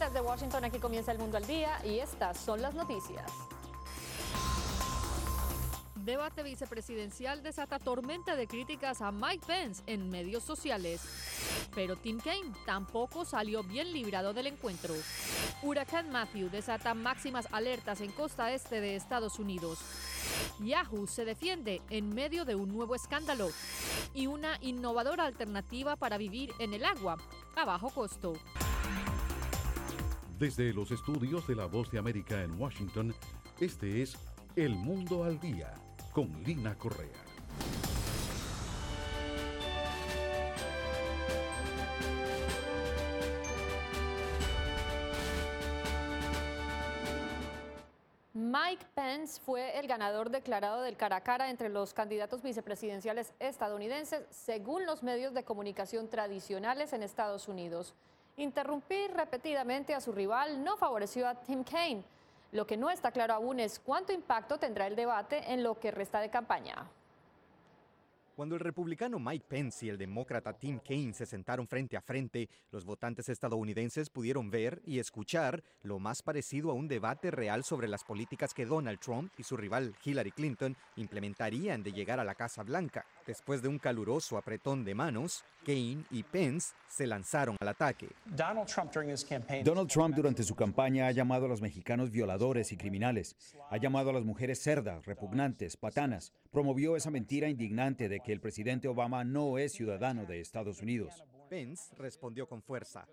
Desde Washington, aquí comienza El Mundo al Día y estas son las noticias. Debate vicepresidencial desata tormenta de críticas a Mike Pence en medios sociales. Pero Tim Kaine tampoco salió bien librado del encuentro. Huracán Matthew desata máximas alertas en costa este de Estados Unidos. Yahoo se defiende en medio de un nuevo escándalo. Y una innovadora alternativa para vivir en el agua a bajo costo. Desde los estudios de La Voz de América en Washington, este es El Mundo al Día, con Lina Correa. Mike Pence fue el ganador declarado del cara a cara entre los candidatos vicepresidenciales estadounidenses, según los medios de comunicación tradicionales en Estados Unidos. Interrumpir repetidamente a su rival no favoreció a Tim Kaine. Lo que no está claro aún es cuánto impacto tendrá el debate en lo que resta de campaña. Cuando el republicano Mike Pence y el demócrata Tim Kaine se sentaron frente a frente, los votantes estadounidenses pudieron ver y escuchar lo más parecido a un debate real sobre las políticas que Donald Trump y su rival Hillary Clinton implementarían de llegar a la Casa Blanca. Después de un caluroso apretón de manos, Kaine y Pence se lanzaron al ataque. Donald Trump durante su campaña ha llamado a los mexicanos violadores y criminales. Ha llamado a las mujeres cerdas, repugnantes, patanas. Promovió esa mentira indignante de que el presidente Obama no es ciudadano de Estados Unidos. Pence respondió con fuerza.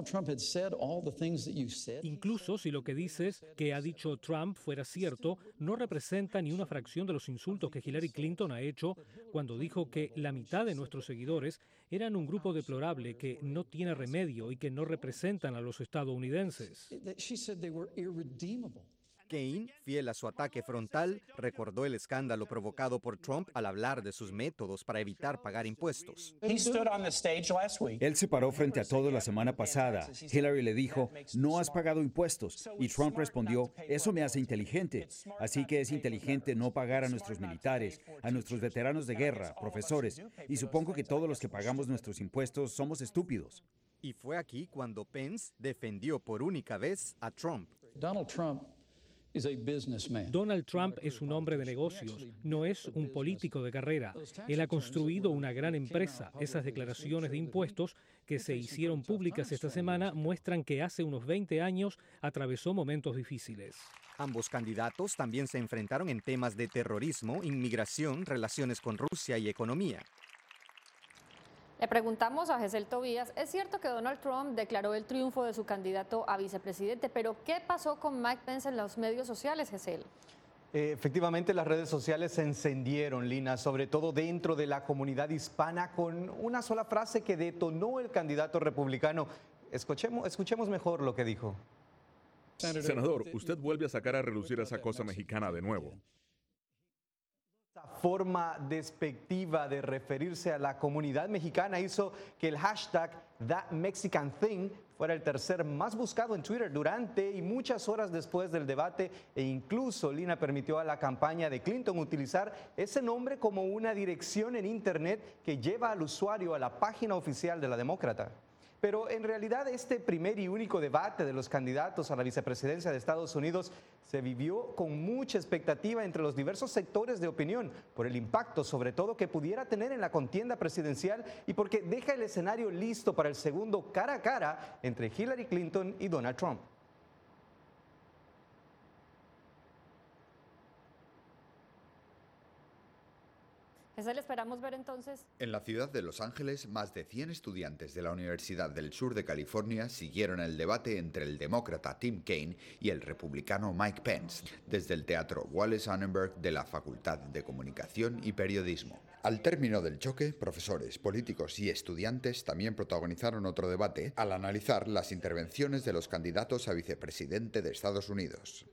Incluso si lo que dices que ha dicho Trump fuera cierto, no representa ni una fracción de los insultos que Hillary Clinton ha hecho cuando dijo que la mitad de nuestros seguidores eran un grupo deplorable que no tiene remedio y que no representan a los estadounidenses. Kaine, fiel a su ataque frontal, recordó el escándalo provocado por Trump al hablar de sus métodos para evitar pagar impuestos. Él se paró frente a todos la semana pasada. Hillary le dijo, no has pagado impuestos. Y Trump respondió, eso me hace inteligente. Así que es inteligente no pagar a nuestros militares, a nuestros veteranos de guerra, profesores. Y supongo que todos los que pagamos nuestros impuestos somos estúpidos. Y fue aquí cuando Pence defendió por única vez a Trump. Donald Trump es un hombre de negocios, no es un político de carrera. Él ha construido una gran empresa. Esas declaraciones de impuestos que se hicieron públicas esta semana muestran que hace unos 20 años atravesó momentos difíciles. Ambos candidatos también se enfrentaron en temas de terrorismo, inmigración, relaciones con Rusia y economía. Le preguntamos a Gesell Tobías, es cierto que Donald Trump declaró el triunfo de su candidato a vicepresidente, pero ¿qué pasó con Mike Pence en los medios sociales, Gesell? Efectivamente, las redes sociales se encendieron, Lina, sobre todo dentro de la comunidad hispana, con una sola frase que detonó el candidato republicano. Escuchemos mejor lo que dijo. Senador, usted vuelve a sacar a relucir esa cosa mexicana de nuevo. Esta forma despectiva de referirse a la comunidad mexicana hizo que el hashtag #ThatMexicanThing fuera el tercer más buscado en Twitter durante y muchas horas después del debate, e incluso Lina permitió a la campaña de Clinton utilizar ese nombre como una dirección en internet que lleva al usuario a la página oficial de la demócrata. Pero en realidad este primer y único debate de los candidatos a la vicepresidencia de Estados Unidos se vivió con mucha expectativa entre los diversos sectores de opinión por el impacto sobre todo que pudiera tener en la contienda presidencial y porque deja el escenario listo para el segundo cara a cara entre Hillary Clinton y Donald Trump. Gesell, esperamos ver entonces. En la ciudad de Los Ángeles, más de 100 estudiantes de la Universidad del Sur de California siguieron el debate entre el demócrata Tim Kaine y el republicano Mike Pence, desde el Teatro Wallace Annenberg de la Facultad de Comunicación y Periodismo. Al término del choque, profesores, políticos y estudiantes también protagonizaron otro debate al analizar las intervenciones de los candidatos a vicepresidente de Estados Unidos.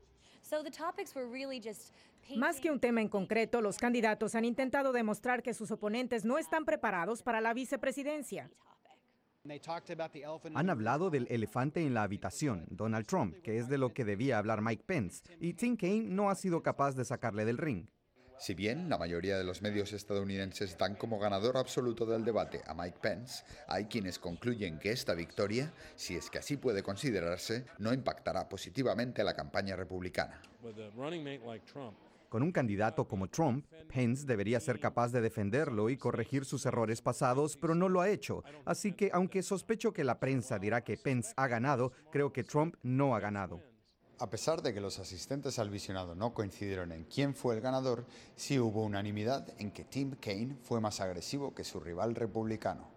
Más que un tema en concreto, los candidatos han intentado demostrar que sus oponentes no están preparados para la vicepresidencia. Han hablado del elefante en la habitación, Donald Trump, que es de lo que debía hablar Mike Pence, y Tim Kaine no ha sido capaz de sacarle del ring. Si bien la mayoría de los medios estadounidenses dan como ganador absoluto del debate a Mike Pence, hay quienes concluyen que esta victoria, si es que así puede considerarse, no impactará positivamente a la campaña republicana. Con un candidato como Trump, Pence debería ser capaz de defenderlo y corregir sus errores pasados, pero no lo ha hecho. Así que, aunque sospecho que la prensa dirá que Pence ha ganado, creo que Trump no ha ganado. A pesar de que los asistentes al visionado no coincidieron en quién fue el ganador, sí hubo unanimidad en que Tim Kaine fue más agresivo que su rival republicano.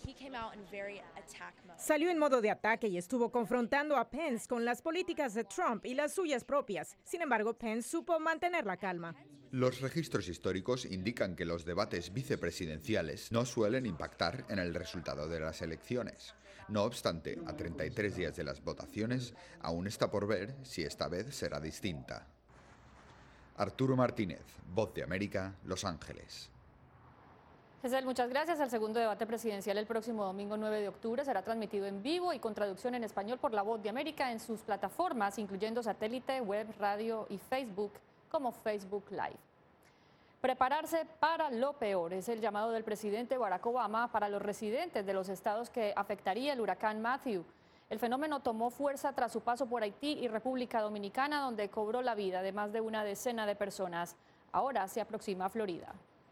Salió en modo de ataque y estuvo confrontando a Pence con las políticas de Trump y las suyas propias. Sin embargo, Pence supo mantener la calma. Los registros históricos indican que los debates vicepresidenciales no suelen impactar en el resultado de las elecciones. No obstante, a 33 días de las votaciones, aún está por ver si esta vez será distinta. Arturo Martínez, Voz de América, Los Ángeles. Giselle, muchas gracias. El segundo debate presidencial el próximo domingo 9 de octubre será transmitido en vivo y con traducción en español por La Voz de América en sus plataformas, incluyendo satélite, web, radio y Facebook, como Facebook Live. Prepararse para lo peor es el llamado del presidente Barack Obama para los residentes de los estados que afectaría el huracán Matthew. El fenómeno tomó fuerza tras su paso por Haití y República Dominicana, donde cobró la vida de más de una decena de personas. Ahora se aproxima a Florida.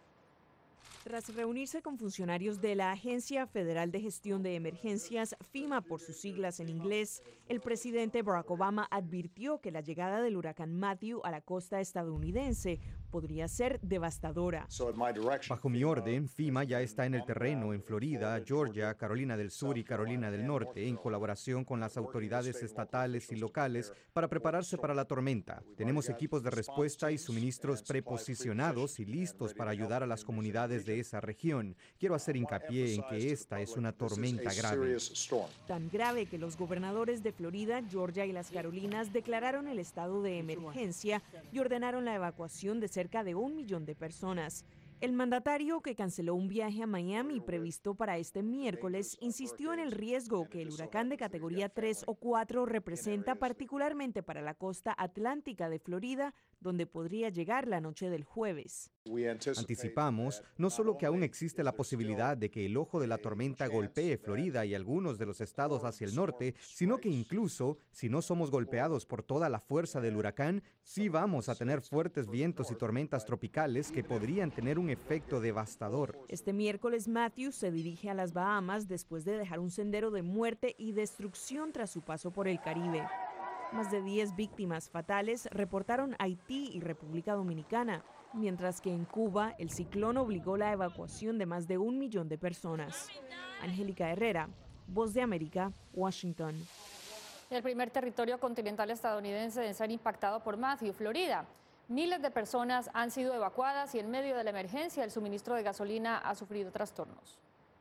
Tras reunirse con funcionarios de la Agencia Federal de Gestión de Emergencias, FEMA por sus siglas en inglés, el presidente Barack Obama advirtió que la llegada del huracán Matthew a la costa estadounidense podría ser devastadora. Bajo mi orden, FEMA ya está en el terreno en Florida, Georgia, Carolina del Sur y Carolina del Norte, en colaboración con las autoridades estatales y locales para prepararse para la tormenta. Tenemos equipos de respuesta y suministros preposicionados y listos para ayudar a las comunidades de esa región. Quiero hacer hincapié en que esta es una tormenta grave. Tan grave que los gobernadores de Florida, Georgia y las Carolinas declararon el estado de emergencia y ordenaron la evacuación de cerca de 1 millón de personas. El mandatario, que canceló un viaje a Miami previsto para este miércoles, insistió en el riesgo que el huracán de categoría 3 o 4 representa, particularmente para la costa atlántica de Florida, donde podría llegar la noche del jueves. Anticipamos no solo que aún existe la posibilidad de que el ojo de la tormenta golpee Florida y algunos de los estados hacia el norte, sino que incluso, si no somos golpeados por toda la fuerza del huracán, sí vamos a tener fuertes vientos y tormentas tropicales que podrían tener un efecto devastador. Este miércoles, Matthew se dirige a las Bahamas después de dejar un sendero de muerte y destrucción tras su paso por el Caribe. Más de 10 víctimas fatales reportaron Haití y República Dominicana, mientras que en Cuba el ciclón obligó la evacuación de más de 1 millón de personas. Angélica Herrera, Voz de América, Washington. El primer territorio continental estadounidense en ser impactado por Matthew, Florida. Miles de personas han sido evacuadas y en medio de la emergencia el suministro de gasolina ha sufrido trastornos.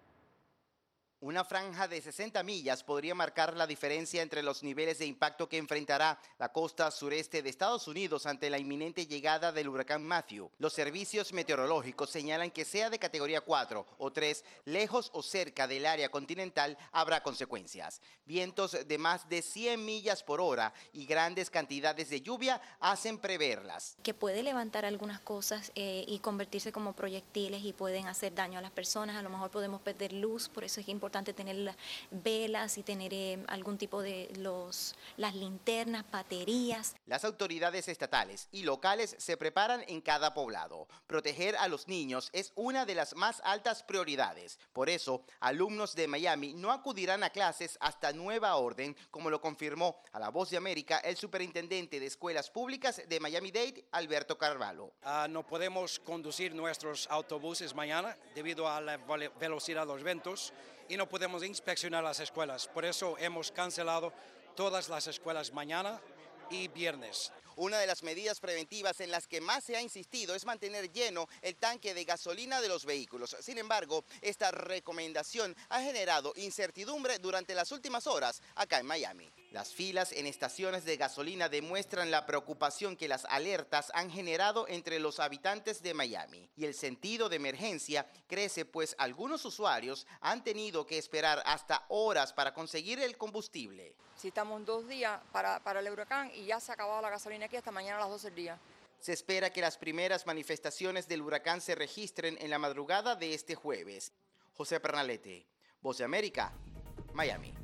Una franja de 60 millas podría marcar la diferencia entre los niveles de impacto que enfrentará la costa sureste de Estados Unidos ante la inminente llegada del huracán Matthew. Los servicios meteorológicos señalan que sea de categoría 4 o 3, lejos o cerca del área continental, habrá consecuencias. Vientos de más de 100 millas por hora y grandes cantidades de lluvia hacen preverlas. Que puede levantar algunas cosas y convertirse como proyectiles y pueden hacer daño a las personas. A lo mejor podemos perder luz, por eso es importante tener las velas y tener algún tipo de las linternas, baterías. Las autoridades estatales y locales se preparan en cada poblado. Proteger a los niños es una de las más altas prioridades. Por eso, alumnos de Miami no acudirán a clases hasta nueva orden, como lo confirmó a La Voz de América el superintendente de escuelas públicas de Miami-Dade, Alberto Carvalho. No podemos conducir nuestros autobuses mañana debido a la velocidad de los vientos y no podemos inspeccionar las escuelas. Por eso hemos cancelado todas las escuelas mañana y viernes. Una de las medidas preventivas en las que más se ha insistido es mantener lleno el tanque de gasolina de los vehículos. Sin embargo, esta recomendación ha generado incertidumbre durante las últimas horas acá en Miami. Las filas en estaciones de gasolina demuestran la preocupación que las alertas han generado entre los habitantes de Miami. Y el sentido de emergencia crece, pues algunos usuarios han tenido que esperar hasta horas para conseguir el combustible. Si estamos 2 días para el huracán y ya se ha acabado la gasolina aquí hasta mañana a las 12 del día. Se espera que las primeras manifestaciones del huracán se registren en la madrugada de este jueves. José Pernalete, Voz de América, Miami.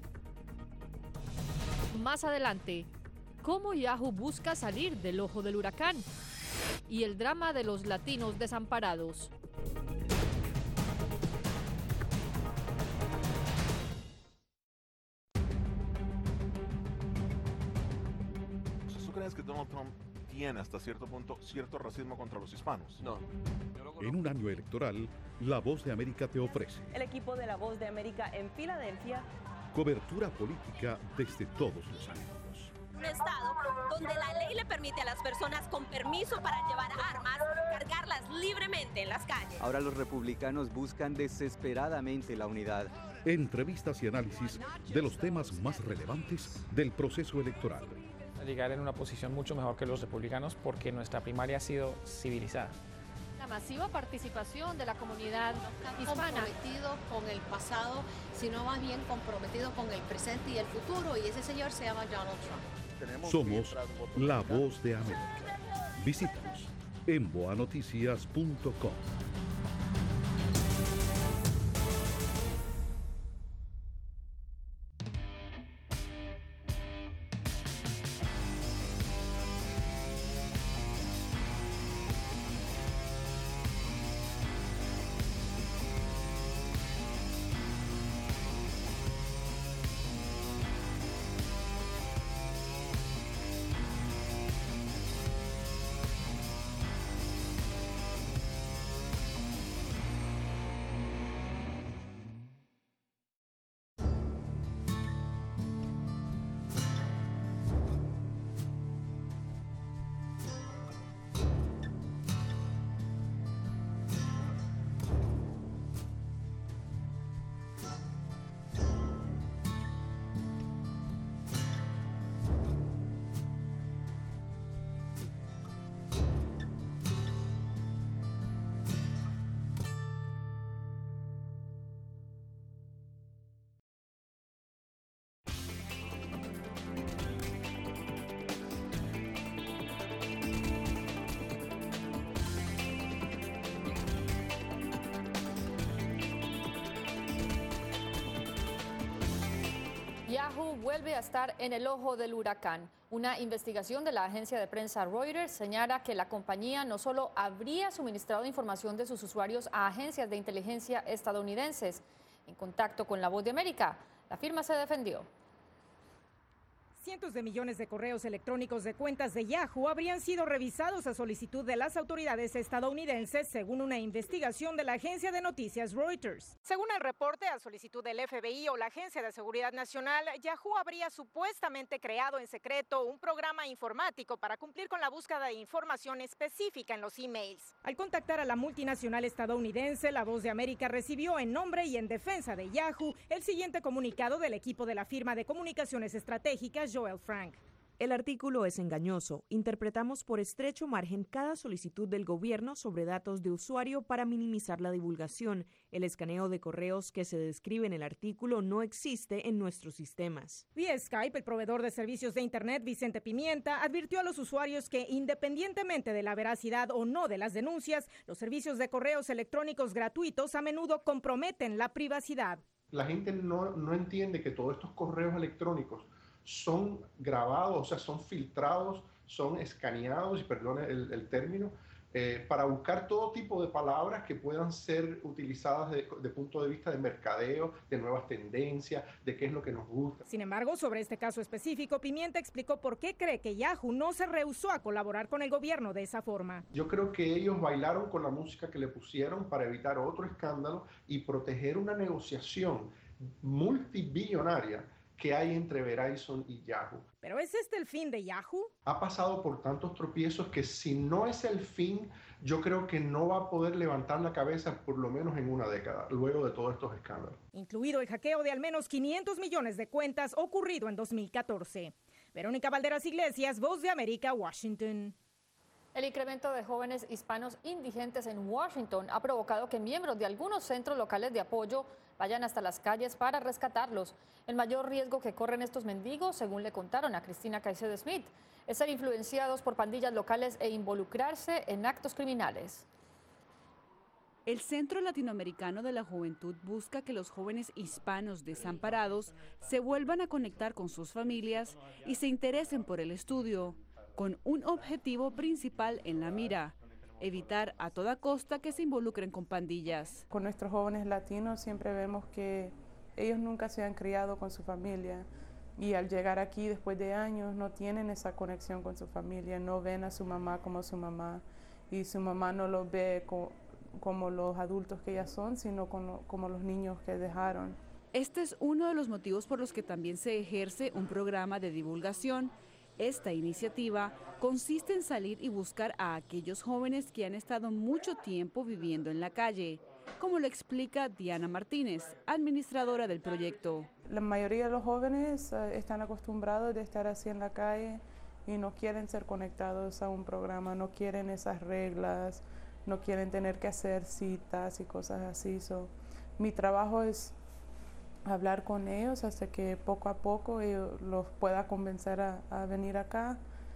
Más adelante, ¿cómo Yahoo busca salir del ojo del huracán? Y el drama de los latinos desamparados. ¿Tú crees que Donald Trump tiene hasta cierto punto cierto racismo contra los hispanos? No. En un año electoral, La Voz de América te ofrece el equipo de La Voz de América en Filadelfia. Cobertura política desde todos los ángulos. Un estado donde la ley le permite a las personas con permiso para llevar armas cargarlas libremente en las calles. Ahora los republicanos buscan desesperadamente la unidad. Entrevistas y análisis de los temas más relevantes del proceso electoral. Llegar en una posición mucho mejor que los republicanos porque nuestra primaria ha sido civilizada. La masiva participación de la comunidad hispana. Comprometido con el pasado, sino más bien comprometido con el presente y el futuro, y ese señor se llama Donald Trump. Somos La Voz de América. Visítanos en boanoticias.com. Yahoo vuelve a estar en el ojo del huracán. Una investigación de la agencia de prensa Reuters señala que la compañía no solo habría suministrado información de sus usuarios a agencias de inteligencia estadounidenses. En contacto con La Voz de América, la firma se defendió. Cientos de millones de correos electrónicos de cuentas de Yahoo habrían sido revisados a solicitud de las autoridades estadounidenses, según una investigación de la agencia de noticias Reuters. Según el reporte, a solicitud del FBI o la Agencia de Seguridad Nacional, Yahoo habría supuestamente creado en secreto un programa informático para cumplir con la búsqueda de información específica en los emails. Al contactar a la multinacional estadounidense, La Voz de América recibió en nombre y en defensa de Yahoo el siguiente comunicado del equipo de la firma de comunicaciones estratégicas Joel Frank. El artículo es engañoso. Interpretamos por estrecho margen cada solicitud del gobierno sobre datos de usuario para minimizar la divulgación. El escaneo de correos que se describe en el artículo no existe en nuestros sistemas. Vía Skype, el proveedor de servicios de Internet, Vicente Pimienta, advirtió a los usuarios que, independientemente de la veracidad o no de las denuncias, los servicios de correos electrónicos gratuitos a menudo comprometen la privacidad. La gente no entiende que todos estos correos electrónicos son grabados, o sea, son filtrados, son escaneados, y perdone el término, para buscar todo tipo de palabras que puedan ser utilizadas de punto de vista de mercadeo, de nuevas tendencias, de qué es lo que nos gusta. Sin embargo, sobre este caso específico, Pimienta explicó por qué cree que Yahoo no se rehusó a colaborar con el gobierno de esa forma. Yo creo que ellos bailaron con la música que le pusieron para evitar otro escándalo y proteger una negociación multibillonaria que hay entre Verizon y Yahoo. ¿Pero es este el fin de Yahoo? Ha pasado por tantos tropiezos que si no es el fin, yo creo que no va a poder levantar la cabeza por lo menos en una década, luego de todos estos escándalos. Incluido el hackeo de al menos 500 millones de cuentas ocurrido en 2014. Verónica Valderas Iglesias, Voz de América, Washington. El incremento de jóvenes hispanos indigentes en Washington ha provocado que miembros de algunos centros locales de apoyo vayan hasta las calles para rescatarlos. El mayor riesgo que corren estos mendigos, según le contaron a Cristina Caicedo Smith, es ser influenciados por pandillas locales e involucrarse en actos criminales. El Centro Latinoamericano de la Juventud busca que los jóvenes hispanos desamparados se vuelvan a conectar con sus familias y se interesen por el estudio, con un objetivo principal en la mira: evitar a toda costa que se involucren con pandillas. Con nuestros jóvenes latinos siempre vemos que ellos nunca se han criado con su familia y al llegar aquí después de años no tienen esa conexión con su familia, no ven a su mamá como su mamá y su mamá no los ve como los adultos que ya son, sino como los niños que dejaron. Este es uno de los motivos por los que también se ejerce un programa de divulgación. Esta iniciativa consiste en salir y buscar a aquellos jóvenes que han estado mucho tiempo viviendo en la calle, como lo explica Diana Martínez, administradora del proyecto. La mayoría de los jóvenes están acostumbrados de estar así en la calle y no quieren ser conectados a un programa, no quieren esas reglas, no quieren tener que hacer citas y cosas así. Mi trabajo es hablar con ellos hasta que poco a poco los pueda convencer a venir acá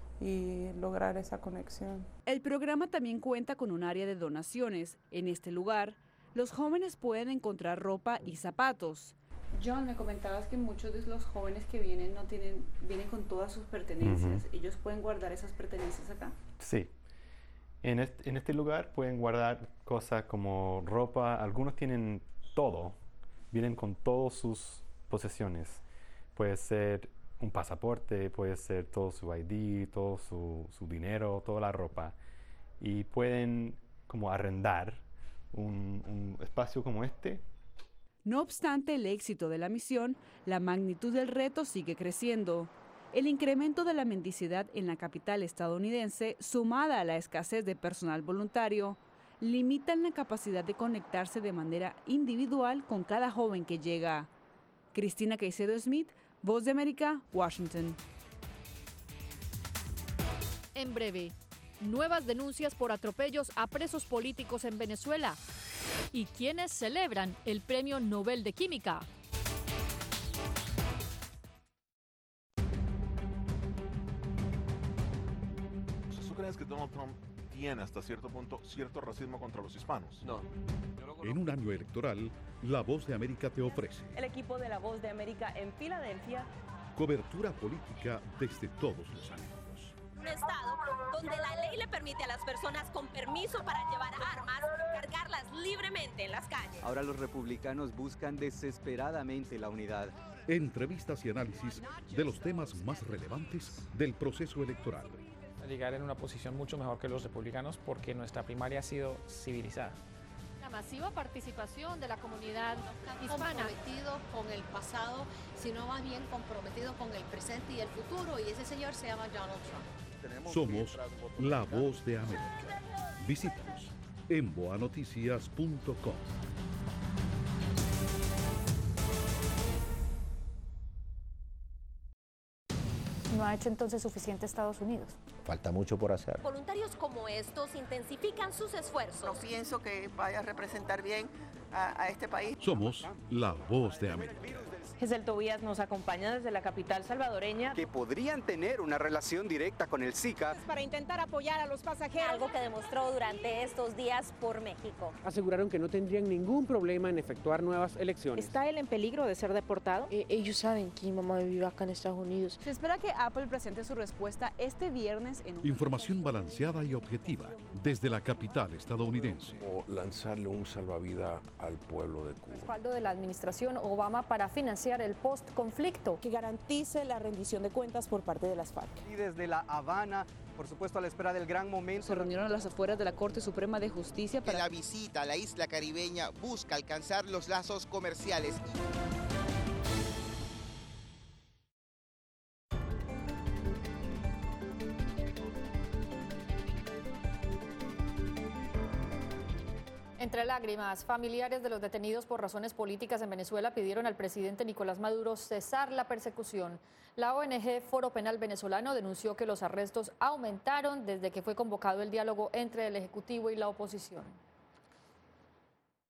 y lograr esa conexión. El programa también cuenta con un área de donaciones. En este lugar, los jóvenes pueden encontrar ropa y zapatos. John, me comentabas que muchos de los jóvenes que vienen vienen con todas sus pertenencias. ¿Ellos pueden guardar esas pertenencias acá? Sí. En este lugar pueden guardar cosas como ropa. Algunos tienen todo. Vienen con todas sus posesiones. Puede ser un pasaporte, puede ser todo su ID, todo su dinero, toda la ropa. Y pueden como arrendar un espacio como este. No obstante el éxito de la misión, la magnitud del reto sigue creciendo. El incremento de la mendicidad en la capital estadounidense, sumada a la escasez de personal voluntario, limitan la capacidad de conectarse de manera individual con cada joven que llega. Cristina Caicedo Smith, Voz de América, Washington. En breve, nuevas denuncias por atropellos a presos políticos en Venezuela. ¿Y quiénes celebran el Premio Nobel de Química? ¿Tú crees que Donald Trump tiene hasta cierto punto cierto racismo contra los hispanos? No. En un año electoral, La Voz de América te ofrece El equipo de La Voz de América en Filadelfia. cobertura política desde todos los ángulos. Un estado donde la ley le permite a las personas con permiso para llevar armas cargarlas libremente en las calles. Ahora los republicanos buscan desesperadamente la unidad. Entrevistas y análisis de los temas más relevantes del proceso electoral. Llegar en una posición mucho mejor que los republicanos porque nuestra primaria ha sido civilizada. La masiva participación de la comunidad hispana. Comprometido con el pasado, sino más bien comprometido con el presente y el futuro, y ese señor se llama Donald Trump. Somos La Voz de América. Visítanos en boanoticias.com. ¿No ha hecho entonces suficiente Estados Unidos? Falta mucho por hacer. Voluntarios como estos intensifican sus esfuerzos. No pienso que vaya a representar bien a este país. Somos La Voz de América. Giselle Tobías nos acompaña desde la capital salvadoreña. Que podrían tener una relación directa con el Zika. Para intentar apoyar a los pasajeros. Algo que demostró durante estos días por México. Aseguraron que no tendrían ningún problema en efectuar nuevas elecciones. ¿Está él en peligro de ser deportado? Ellos saben que mi mamá vive acá en Estados Unidos. Se espera que Apple presente su respuesta este viernes en un... Información balanceada y objetiva desde la capital estadounidense. O lanzarle un salvavidas al pueblo de Cuba. Respaldo de la administración Obama para financiar el post-conflicto. Que garantice la rendición de cuentas por parte de las FARC. Y desde La Habana, por supuesto a la espera del gran momento. Se reunieron a las afueras de la Corte Suprema de Justicia para... La visita a la isla caribeña busca alcanzar los lazos comerciales. Entre lágrimas, familiares de los detenidos por razones políticas en Venezuela pidieron al presidente Nicolás Maduro cesar la persecución. La ONG Foro Penal Venezolano denunció que los arrestos aumentaron desde que fue convocado el diálogo entre el Ejecutivo y la oposición.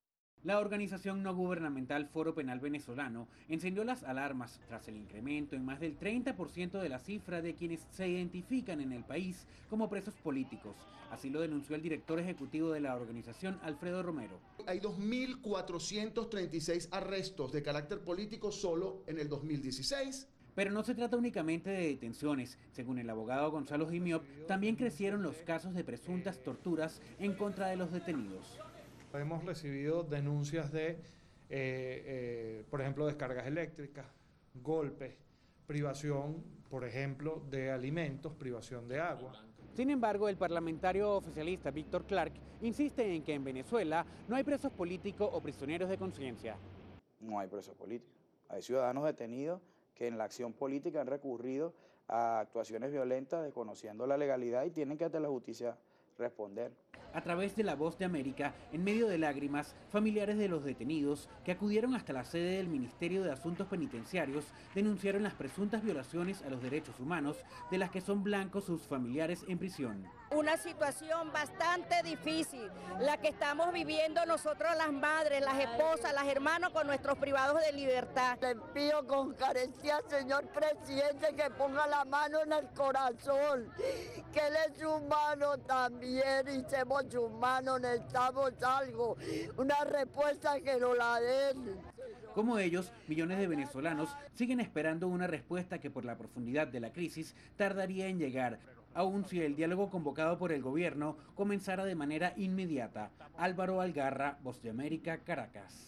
La organización no gubernamental Foro Penal Venezolano encendió las alarmas tras el incremento en más del 30% de la cifra de quienes se identifican en el país como presos políticos. Así lo denunció el director ejecutivo de la organización, Alfredo Romero. Hay 2.436 arrestos de carácter político solo en el 2016. Pero no se trata únicamente de detenciones. Según el abogado Gonzalo Gimiop, también crecieron los casos de presuntas torturas en contra de los detenidos. Hemos recibido denuncias de, por ejemplo, descargas eléctricas, golpes, privación, por ejemplo, de alimentos, privación de agua. Sin embargo, el parlamentario oficialista Víctor Clark insiste en que en Venezuela no hay presos políticos o prisioneros de conciencia. No hay presos políticos. Hay ciudadanos detenidos que en la acción política han recurrido a actuaciones violentas desconociendo la legalidad y tienen que ante la justicia responder. A través de La Voz de América, en medio de lágrimas, familiares de los detenidos que acudieron hasta la sede del Ministerio de Asuntos Penitenciarios denunciaron las presuntas violaciones a los derechos humanos de las que son blancos sus familiares en prisión. Una situación bastante difícil, la que estamos viviendo nosotros las madres, las esposas, las hermanas con nuestros privados de libertad. Le pido con carencia, señor presidente, que ponga la mano en el corazón, que él es humano también y somos humanos, necesitamos algo, una respuesta que nos la den. Como ellos, millones de venezolanos siguen esperando una respuesta que por la profundidad de la crisis tardaría en llegar, aun si el diálogo convocado por el gobierno comenzara de manera inmediata. Álvaro Algarra, Voz de América, Caracas.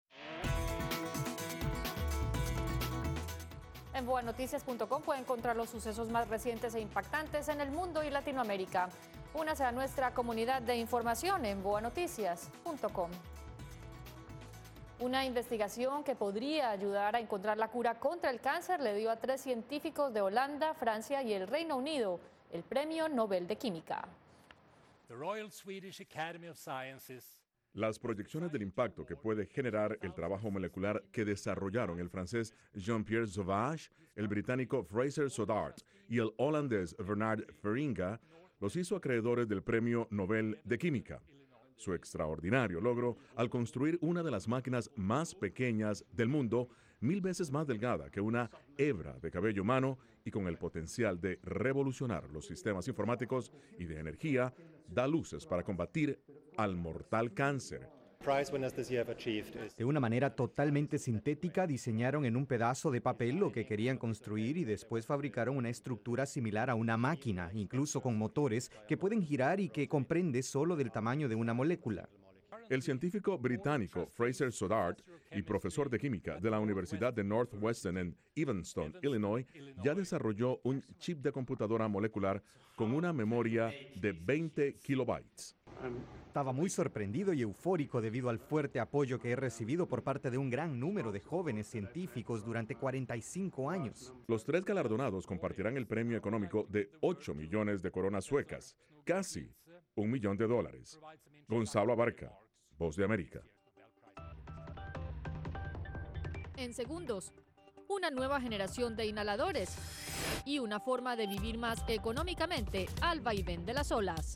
En boanoticias.com puede encontrar los sucesos más recientes e impactantes en el mundo y Latinoamérica. Únase a nuestra comunidad de información en boanoticias.com. Una investigación que podría ayudar a encontrar la cura contra el cáncer le dio a 3 científicos de Holanda, Francia y el Reino Unido el Premio Nobel de Química. Las proyecciones del impacto que puede generar el trabajo molecular que desarrollaron el francés Jean-Pierre Sauvage, el británico Fraser Sodart y el holandés Bernard Feringa los hizo acreedores del Premio Nobel de Química. Su extraordinario logro al construir una de las máquinas más pequeñas del mundo, 1000 veces más delgada que una hebra de cabello humano y con el potencial de revolucionar los sistemas informáticos y de energía, da luces para combatir al mortal cáncer. De una manera totalmente sintética, diseñaron en un pedazo de papel lo que querían construir y después fabricaron una estructura similar a una máquina, incluso con motores que pueden girar y que comprende solo del tamaño de una molécula. El científico británico Fraser Sodart y profesor de química de la Universidad de Northwestern en Evanston, Illinois, ya desarrolló un chip de computadora molecular con una memoria de 20 kilobytes. Estaba muy sorprendido y eufórico debido al fuerte apoyo que he recibido por parte de un gran número de jóvenes científicos durante 45 años. Los 3 galardonados compartirán el premio económico de 8 millones de coronas suecas, casi $1 millón. Gonzalo Abarca, Voz de América. En segundos, una nueva generación de inhaladores y una forma de vivir más económicamente al vaivén de las olas.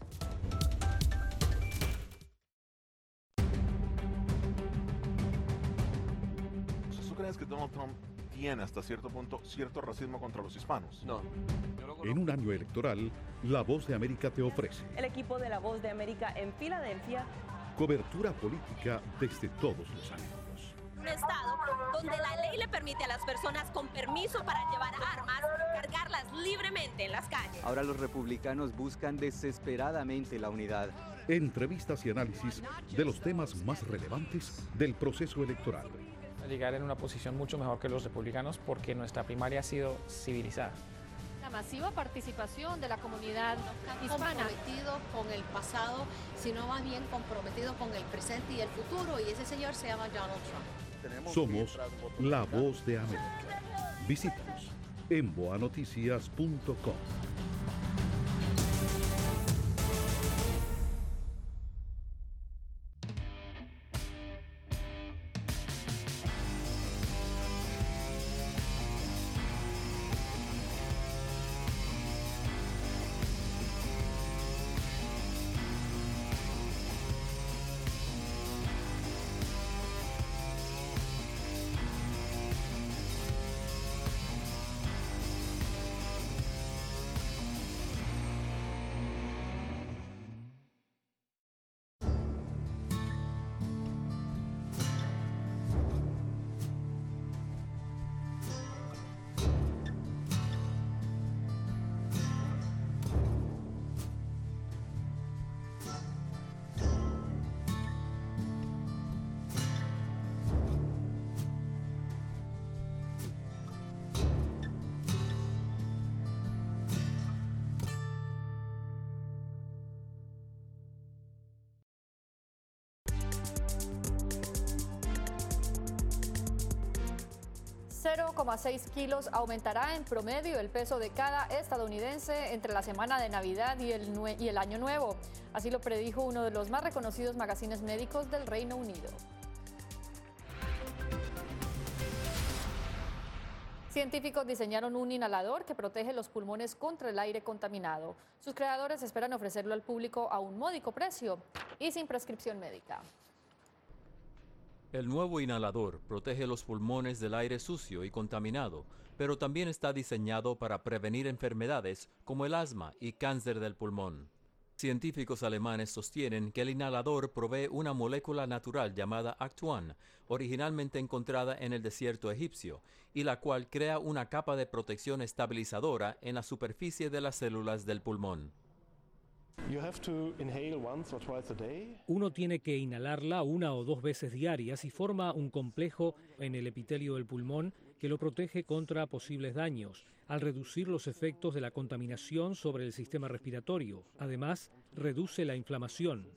¿Tú crees que Donald Trump tiene hasta cierto punto cierto racismo contra los hispanos? No. En un año electoral, La Voz de América te ofrece El equipo de La Voz de América en Filadelfia. cobertura política desde todos los ángulos. Un estado donde la ley le permite a las personas con permiso para llevar armas cargarlas libremente en las calles. Ahora los republicanos buscan desesperadamente la unidad. Entrevistas y análisis de los temas más relevantes del proceso electoral. Llegar en una posición mucho mejor que los republicanos porque nuestra primaria ha sido civilizada. La masiva participación de la comunidad hispana. Comprometido con el pasado, sino más bien comprometido con el presente y el futuro, y ese señor se llama Donald Trump. Somos La Voz de América. Visítanos en boanoticias.com. 0,6 kilos aumentará en promedio el peso de cada estadounidense entre la semana de Navidad y el Año Nuevo. Así lo predijo uno de los más reconocidos magazines médicos del Reino Unido. Científicos diseñaron un inhalador que protege los pulmones contra el aire contaminado. Sus creadores esperan ofrecerlo al público a un módico precio y sin prescripción médica. El nuevo inhalador protege los pulmones del aire sucio y contaminado, pero también está diseñado para prevenir enfermedades como el asma y cáncer del pulmón. Científicos alemanes sostienen que el inhalador provee una molécula natural llamada Actuan, originalmente encontrada en el desierto egipcio, y la cual crea una capa de protección estabilizadora en la superficie de las células del pulmón. Uno tiene que inhalarla 1 o 2 veces diarias y forma un complejo en el epitelio del pulmón que lo protege contra posibles daños, al reducir los efectos de la contaminación sobre el sistema respiratorio. Además, reduce la inflamación.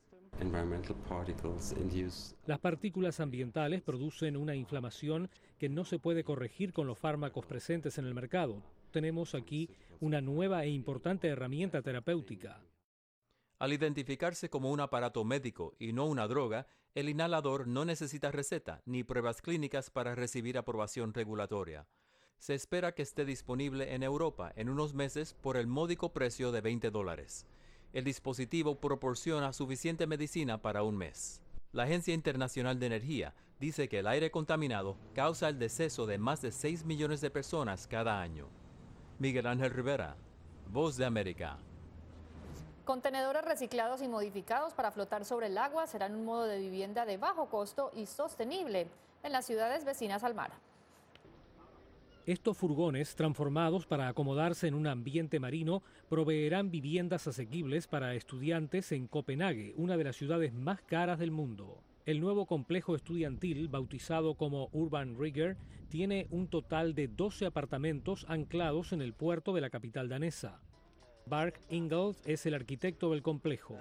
Las partículas ambientales producen una inflamación que no se puede corregir con los fármacos presentes en el mercado. Tenemos aquí una nueva e importante herramienta terapéutica. Al identificarse como un aparato médico y no una droga, el inhalador no necesita receta ni pruebas clínicas para recibir aprobación regulatoria. Se espera que esté disponible en Europa en unos meses por el módico precio de $20. El dispositivo proporciona suficiente medicina para un mes. La Agencia Internacional de Energía dice que el aire contaminado causa el deceso de más de 6 millones de personas cada año. Miguel Ángel Rivera, Voz de América. Contenedores reciclados y modificados para flotar sobre el agua serán un modo de vivienda de bajo costo y sostenible en las ciudades vecinas al mar. Estos furgones, transformados para acomodarse en un ambiente marino, proveerán viviendas asequibles para estudiantes en Copenhague, una de las ciudades más caras del mundo. El nuevo complejo estudiantil, bautizado como Urban Rigger, tiene un total de 12 apartamentos anclados en el puerto de la capital danesa. Bark Ingold es el arquitecto del complejo.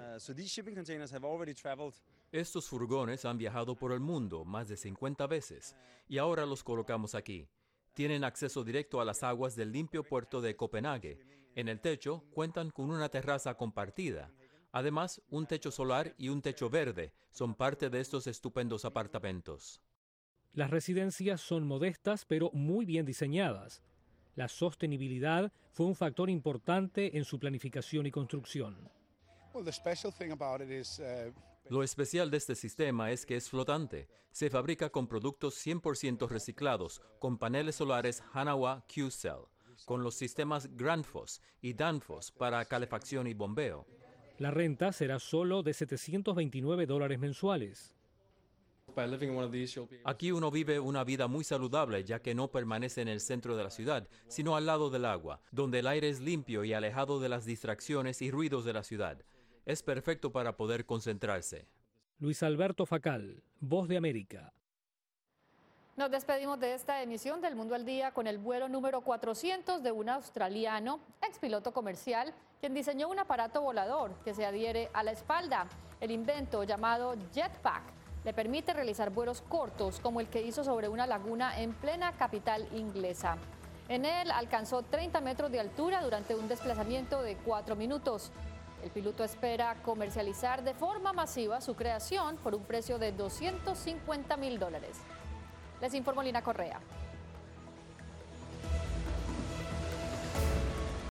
Estos furgones han viajado por el mundo más de 50 veces y ahora los colocamos aquí. Tienen acceso directo a las aguas del limpio puerto de Copenhague. En el techo cuentan con una terraza compartida. Además, un techo solar y un techo verde son parte de estos estupendos apartamentos. Las residencias son modestas pero muy bien diseñadas. La sostenibilidad fue un factor importante en su planificación y construcción. Lo especial de este sistema es que es flotante. Se fabrica con productos 100% reciclados, con paneles solares Hanawa Q-Cell, con los sistemas Grundfos y Danfoss para calefacción y bombeo. La renta será solo de $729 mensuales. Aquí uno vive una vida muy saludable, ya que no permanece en el centro de la ciudad, sino al lado del agua, donde el aire es limpio y alejado de las distracciones y ruidos de la ciudad. Es perfecto para poder concentrarse. Luis Alberto Facal, Voz de América. Nos despedimos de esta emisión del Mundo al Día con el vuelo número 400 de un australiano, expiloto comercial, quien diseñó un aparato volador que se adhiere a la espalda. El invento, llamado Jetpack, le permite realizar vuelos cortos como el que hizo sobre una laguna en plena capital inglesa. En él alcanzó 30 metros de altura durante un desplazamiento de 4 minutos. El piloto espera comercializar de forma masiva su creación por un precio de $250.000. Les informó Lina Correa.